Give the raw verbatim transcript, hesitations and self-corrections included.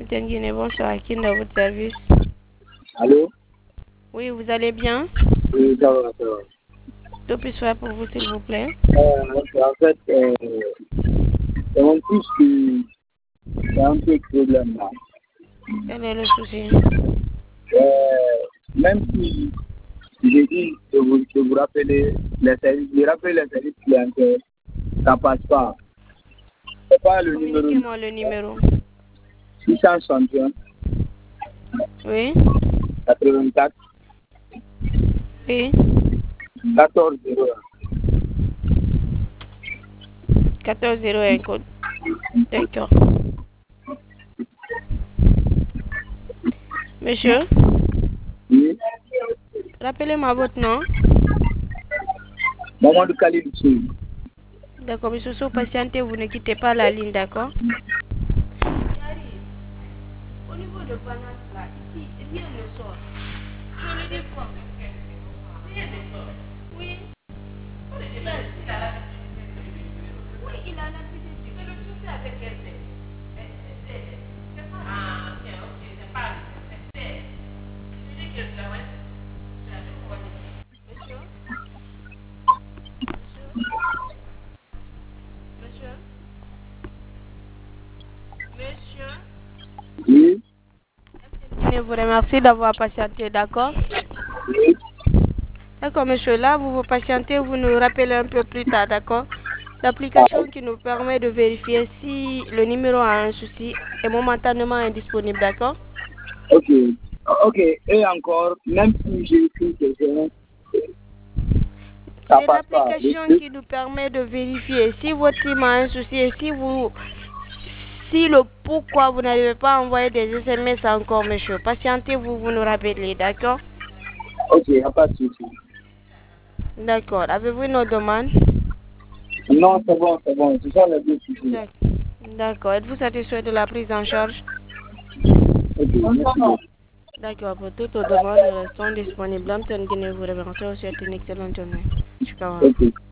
L'antenne Guinée, bonsoir. Qui est dans votre service? Allô? Oui, vous allez bien? Oui, ça va, ça va. Que puis-je faire pour vous, s'il vous plaît? Euh, en fait, euh, c'est mon fils qui a un peu de problème là. Quel est le souci? Euh, même si j'ai dit de vous, de vous rappeler les services, je rappelle les services clientèles, ça passe pas. C'est pas le numéro Communiquez-moi le numéro. six cent soixante et un Oui? quatre-vingt-quatre Oui? quatorze zéro un. quatorze zéro un code. D'accord. Monsieur, Oui. rappelez-moi votre nom. Maman de Khalid Soul. D'accord, monsieur Sow, patientez, vous ne quittez pas la ligne, d'accord? Au niveau de Banat, là, ici, rien ne sort. Je le dis quoi? Rien ne sort. Oui. Oui, il a l'habitude. C'est le souci avec elle. Ah, ok, ok, c'est pas c'est je dis que je la Monsieur? Monsieur? Monsieur? Oui. Je vous remercie d'avoir patienté, d'accord? Oui. D'accord, monsieur. Là, vous vous patientez, vous nous rappelez un peu plus tard, d'accord? L'application qui nous permet de vérifier si le numéro a un souci est momentanément indisponible, d'accord? Ok. Ok. Et encore, même si j'ai écrit quelqu'un, ça C'est passe pas. l'application qui nous permet de vérifier si votre team a un souci et si vous... Si le pourquoi vous n'arrivez pas à envoyer des S M S encore, monsieur. Patientez, vous, vous nous rappelez, d'accord? Ok, il n'y a pas de souci. D'accord. Avez-vous une autre demande? Non, c'est bon, c'est bon. C'est ça le but. Ici. D'accord. Êtes-vous satisfait de la prise en charge? Ok, merci. D'accord. Pour toutes vos demandes, nous restons disponibles. L'antenne Guinée vous remercie. Souhaite une excellente journée. Jusqu'à Ok.